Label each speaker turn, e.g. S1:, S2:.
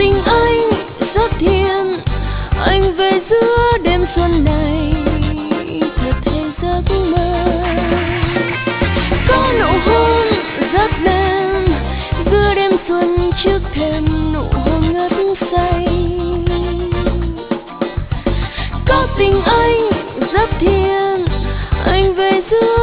S1: tình anh rất thiêng, anh về giữa đêm xuân này thật hay giấc mơ. Có nụ hôn rất đêm giữa đêm xuân trước thềm nụ hôn ngất say. Có tình anh rất thiêng, anh về giữa